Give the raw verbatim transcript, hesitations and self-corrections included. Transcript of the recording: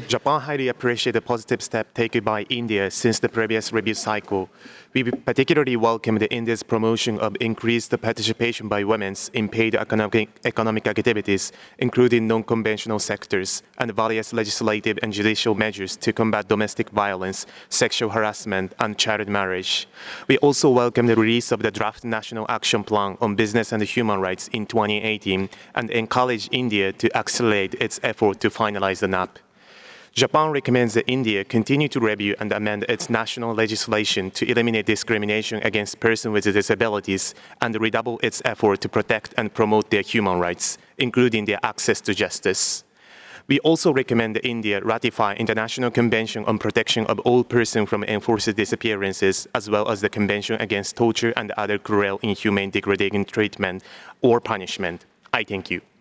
Japan highly appreciates the positive step taken by India since the previous review cycle. We particularly welcome the India's promotion of increased participation by women in paid economic, economic activities, including non-conventional sectors, and various legislative and judicial measures to combat domestic violence, sexual harassment, and child marriage. We also welcome the release of the draft National Action Plan on Business and Human Rights in twenty eighteen and encourage India to accelerate its effort to finalize the N A P. Japan recommends that India continue to review and amend its national legislation to eliminate discrimination against persons with disabilities and redouble its effort to protect and promote their human rights, including their access to justice. We also recommend that India ratify International Convention on Protection of All Persons from Enforced Disappearances, as well as the Convention Against Torture and Other Cruel, Inhumane, Degrading Treatment or Punishment. I thank you.